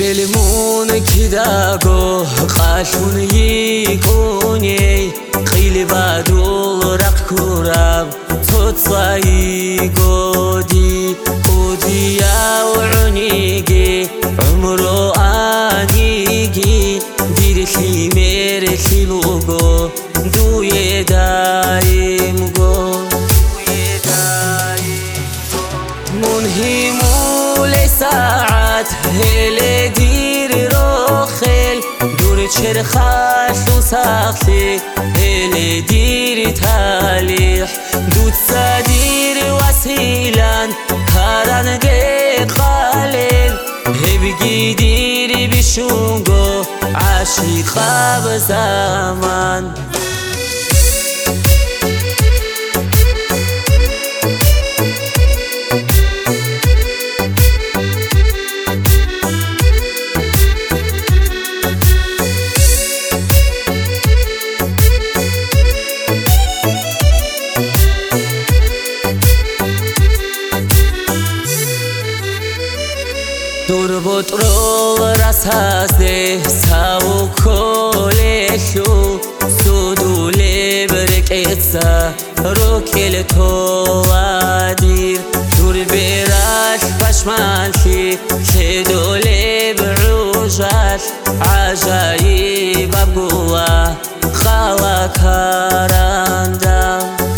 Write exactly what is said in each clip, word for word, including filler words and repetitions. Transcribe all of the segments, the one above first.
دلمون كداغو قاشون يكوني قيل بادو رق كوراب تصاي قودي قودي يا وعنيقي عمرو آنيقي دير خيمير خيلوغو دوي دايم قو منهمو لساعات هل دير روخل دور چرخاش و ساخته هل دير تاليح دوت سادير وسيلان كاران قالين هبگي دير بشونگو عاشقا بزمان دور بطرو رسازده ساو کلشو سودوله برکتسا روکل تو وادیر دور براش پشمانشی که دوله بروجاش عجایب بگوه خوا کارانده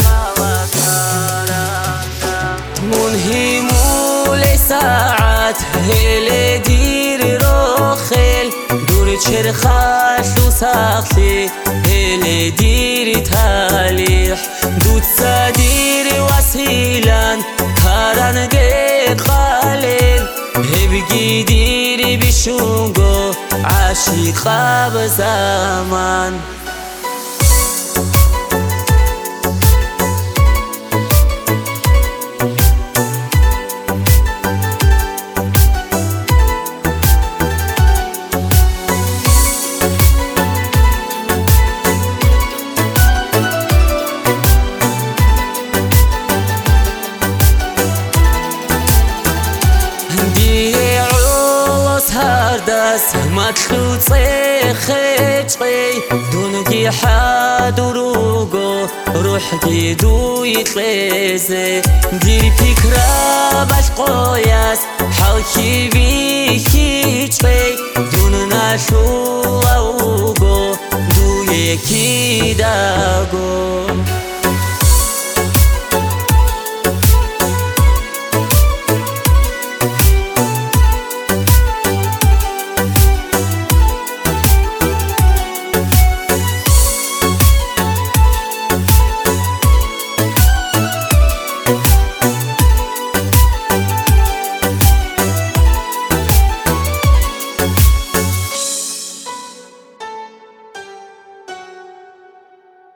منهمو لساعات هل دير روخل دور چرخاش و ساخته هل دير تاليح دوت سادير وسيلان كاران قالين هبگي دير بشونگو عاشقا بزمان دست مطلوب خيخي دونكي حادروغو روحكي دوي تليزي دير فكرة باش قوياس حالكي بيكي تشي دوننا شو اوغو دوي كي داغو